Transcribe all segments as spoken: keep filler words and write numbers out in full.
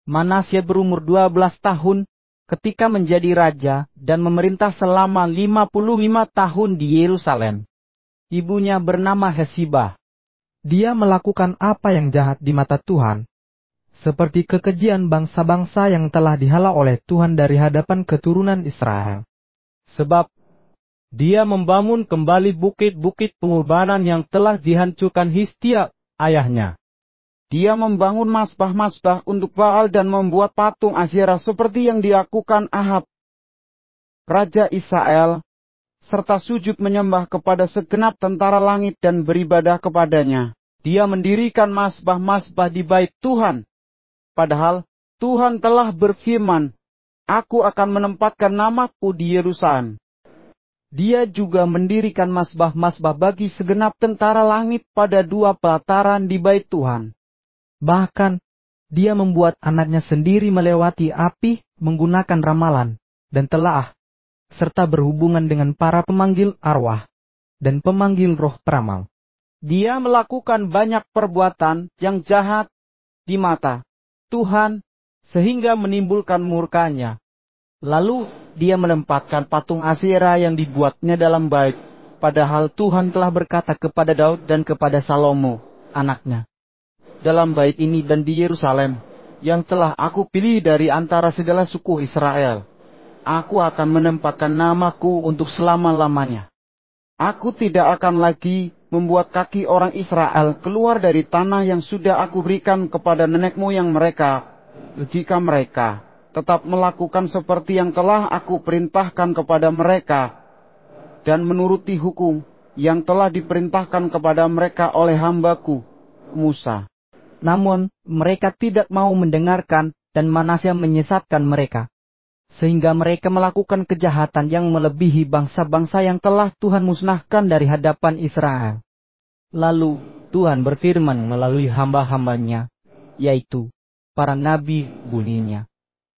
Manasye berumur dua belas tahun ketika menjadi raja dan memerintah selama lima puluh lima tahun di Yerusalem. Ibunya bernama Hesibah. Dia melakukan apa yang jahat di mata Tuhan, seperti kekejian bangsa-bangsa yang telah dihala oleh Tuhan dari hadapan keturunan Israel. Sebab dia membangun kembali bukit-bukit pengorbanan yang telah dihancurkan Hizkia, ayahnya. Dia membangun masbah-masbah untuk Baal dan membuat patung Asyera seperti yang dilakukan Ahab, Raja Israel, serta sujud menyembah kepada segenap tentara langit dan beribadah kepadanya. Dia mendirikan masbah-masbah di bait Tuhan. Padahal Tuhan telah berfirman, Aku akan menempatkan namaku di Yerusalem. Dia juga mendirikan masbah-masbah bagi segenap tentara langit pada dua pelataran di bait Tuhan. Bahkan, dia membuat anaknya sendiri melewati api menggunakan ramalan dan telaah, serta berhubungan dengan para pemanggil arwah dan pemanggil roh peramal. Dia melakukan banyak perbuatan yang jahat di mata Tuhan sehingga menimbulkan murkanya. Lalu dia menempatkan patung Asyera yang dibuatnya dalam bait, padahal Tuhan telah berkata kepada Daud dan kepada Salomo, anaknya, dalam bait ini dan di Yerusalem, yang telah aku pilih dari antara segala suku Israel, aku akan menempatkan namaku untuk selama-lamanya. Aku tidak akan lagi membuat kaki orang Israel keluar dari tanah yang sudah aku berikan kepada nenek moyang mereka, jika mereka tetap melakukan seperti yang telah aku perintahkan kepada mereka, dan menuruti hukum yang telah diperintahkan kepada mereka oleh hambaku, Musa. Namun, mereka tidak mau mendengarkan dan Manasye menyesatkan mereka, sehingga mereka melakukan kejahatan yang melebihi bangsa-bangsa yang telah Tuhan musnahkan dari hadapan Israel. Lalu, Tuhan berfirman melalui hamba-hambanya, yaitu para nabi bunyinya.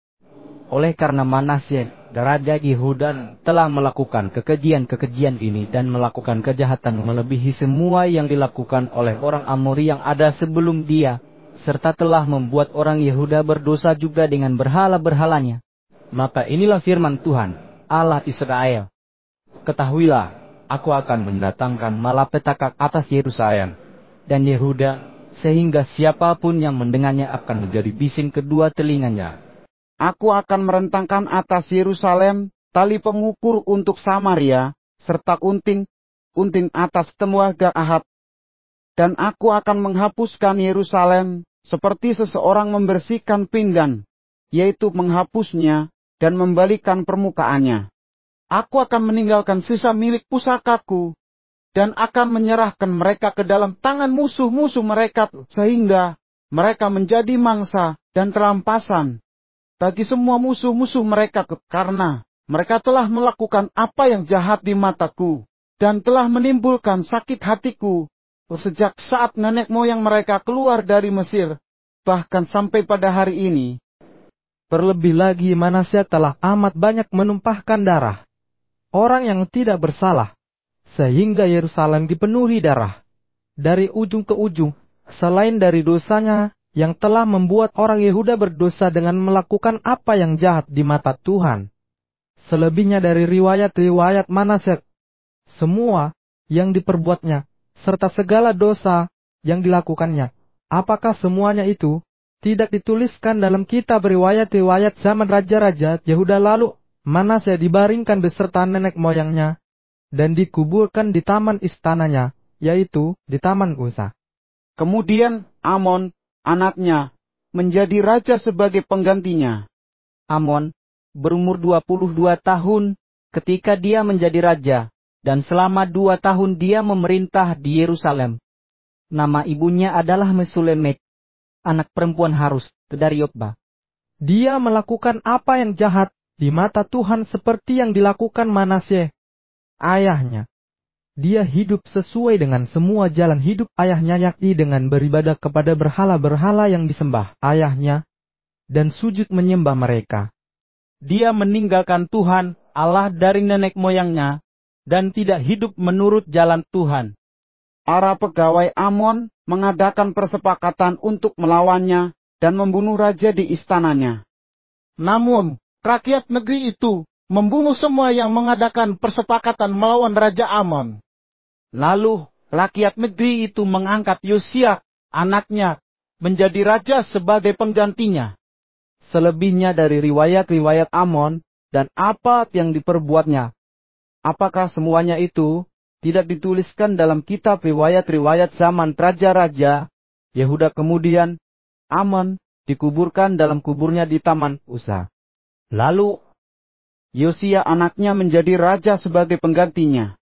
Oleh karena Manasye, raja Yehuda telah melakukan kekejian-kekejian ini dan melakukan kejahatan melebihi semua yang dilakukan oleh orang Amori yang ada sebelum dia, serta telah membuat orang Yehuda berdosa juga dengan berhala-berhalanya. Maka inilah firman Tuhan, Allah Israel. Ketahuilah, aku akan mendatangkan malapetaka atas Yerusalem dan Yehuda, sehingga siapapun yang mendengarnya akan menjadi bising kedua telinganya. Aku akan merentangkan atas Yerusalem tali pengukur untuk Samaria, serta kunting, kunting atas temuaga Ahab. Dan aku akan menghapuskan Yerusalem seperti seseorang membersihkan pinggan, yaitu menghapusnya dan membalikan permukaannya. Aku akan meninggalkan sisa milik pusakaku, dan akan menyerahkan mereka ke dalam tangan musuh-musuh mereka, sehingga mereka menjadi mangsa dan terampasan bagi semua musuh-musuh mereka, karena mereka telah melakukan apa yang jahat di mataku, dan telah menimbulkan sakit hatiku, sejak saat nenek moyang mereka keluar dari Mesir, bahkan sampai pada hari ini. Terlebih lagi Manasye telah amat banyak menumpahkan darah orang yang tidak bersalah, sehingga Yerusalem dipenuhi darah dari ujung ke ujung, selain dari dosanya yang telah membuat orang Yehuda berdosa dengan melakukan apa yang jahat di mata Tuhan. Selebihnya dari riwayat-riwayat Manasye, semua yang diperbuatnya, serta segala dosa yang dilakukannya, apakah semuanya itu tidak dituliskan dalam kitab riwayat-riwayat zaman raja-raja Yehuda lalu? Manasye dibaringkan beserta nenek moyangnya, dan dikuburkan di taman istananya, yaitu di Taman Uza. Kemudian Amon, anaknya, menjadi raja sebagai penggantinya. Amon berumur dua puluh dua tahun ketika dia menjadi raja, dan selama dua tahun dia memerintah di Yerusalem. Nama ibunya adalah Mesulemet, anak perempuan Harus dari Yotba. Dia melakukan apa yang jahat di mata Tuhan seperti yang dilakukan Manasye, ayahnya. Dia hidup sesuai dengan semua jalan hidup ayahnya, yakni dengan beribadah kepada berhala-berhala yang disembah ayahnya, dan sujud menyembah mereka. Dia meninggalkan Tuhan, Allah dari nenek moyangnya, dan tidak hidup menurut jalan Tuhan. Para pegawai Amon mengadakan persepakatan untuk melawannya, dan membunuh raja di istananya. Namun, rakyat negeri itu membunuh semua yang mengadakan persepakatan melawan Raja Amon. Lalu, rakyat negeri itu mengangkat Yosia, anaknya, menjadi raja sebagai penggantinya. Selebihnya dari riwayat-riwayat Amon dan apa yang diperbuatnya, apakah semuanya itu tidak dituliskan dalam kitab riwayat-riwayat zaman raja-raja Yehuda? Kemudian Amon dikuburkan dalam kuburnya di Taman Usa. Lalu Yosia anaknya menjadi raja sebagai penggantinya.